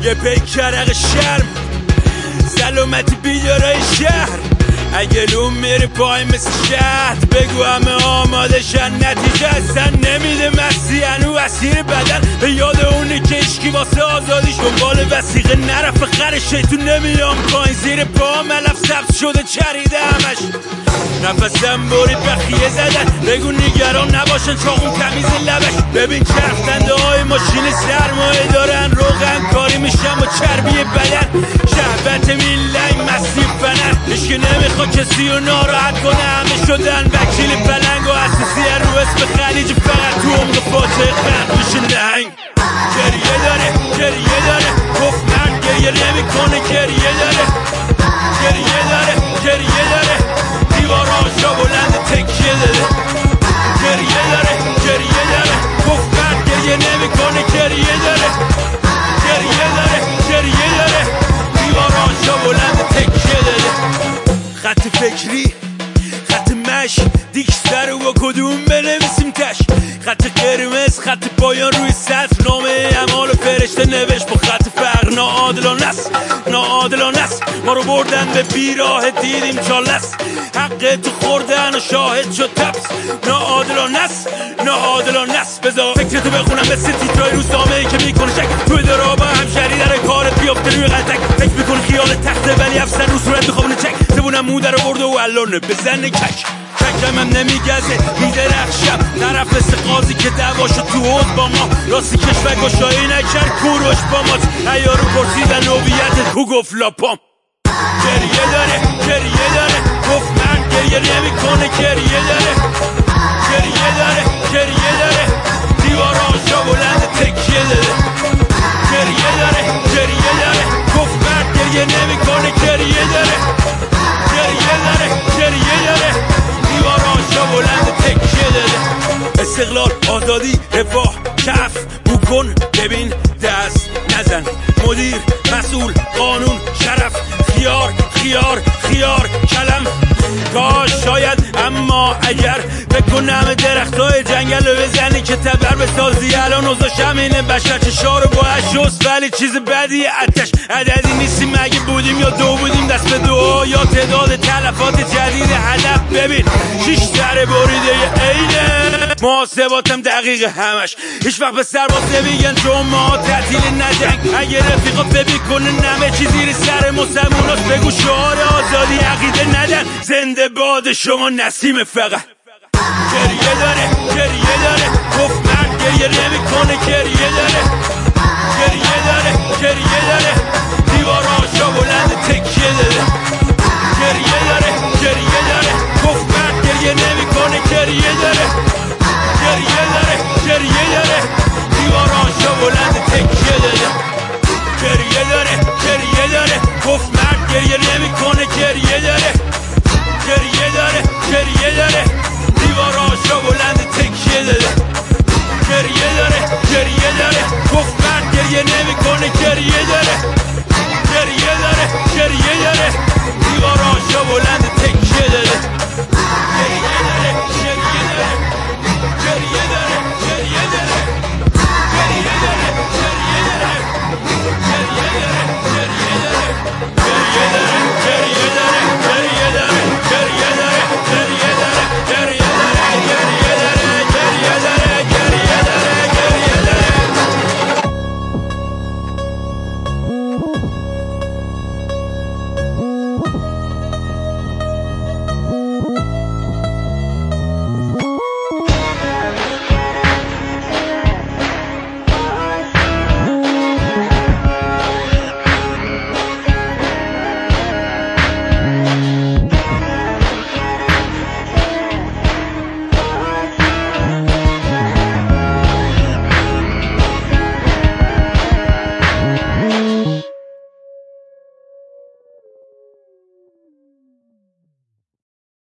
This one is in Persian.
یه پیکرق شرم سلامتی بیدارای شهر اگه لوم میره پای مثل شهد بگو همه آماده شن نتیجه اصلا نمیده مستی هنو اسیر بدن به یاد اونه که اشکی واسه آزادیش دنبال وسیقه نرفه خر شیطون نمیام پایین زیر پا ملف سبز شده چریده همش نفسم برید بخیه زدن بگو نگران نباشن چاقون تمیز لبش ببین چرخدنده های ماشین سرمایه دارن روغن کاری میشن با چربی بدن شهوت میلنگ مسیب فنر اشکی نمیخوا کسی رو ناراحت کنه همه شدن وکیل پلنگ و اساسی رو اسم خلیج فقط تو عمق فاتح خرد میشه نهنگ گریه داره گفت مرد گریه نمیکنه گریه داره دیواراشا بلند تکیه داده گریه داره گفت مرد گریه نمیکنه گریه داره دیواراشا بلند تکیه داده خط فکری خط مش دیک سر و کدوم بنویسیم تش خط قرمز خط پایان روی سطر نامه اعمال فرشته نوشت با خط فقر ناعادلانه است ما رو بردن به بیراه دیدیم چالس حق تو خوردن و شاهد شد تپس ناعادلانه است بذار فکرتو بخونم مثل تیترای روزنامه ای که میکنه شک توی درابه همشهری در کارت بیافته روی قلتک فکر میکنه خیال تخته ولی افسر رو صورت میخوابونه چک زبونم مو در آورده و الانه بزنه ککم هم نمیگزه میدرخشم طرف مثل قاضی که دعواشو تو حوض با ما راستی کشور گشایی نکرد کوروش با مات ایارو پرسیدن نوبیت کو گفت لاپام گریه داره گفت من گریه نمیکنه گریه داره دیواراشا بلند تکیه داده گریه داره گفت من گریه نمیکنه گریه داره دیواراشا بلند تکیه داده استقلال آزادی رفاه کف بو کن ببین دست نزن مدیر مسئول قانون شرف خیار کلم کاش شاید اما اگر بکنم درختای جنگل رو بزنی که تبر بسازی الان اوضاش همینه بشر چشارو با اشوست ولی چیز بدی اتش عددی نیستیم اگه بودیم یا دو بودیم دست به دعا یا تعداد تلفات جدید هدف ببین 6 سر بریده اینه محاسباتم دقیقه همش هیچ وقت به سرباز نمیگن چون ما تعطیل نجنگ اگه رفیقا فبی کنه نمه چی زیر سر مسلموناست بگو شعار آزادی عقیده ندن زنده باد شما نسیم فقط گریه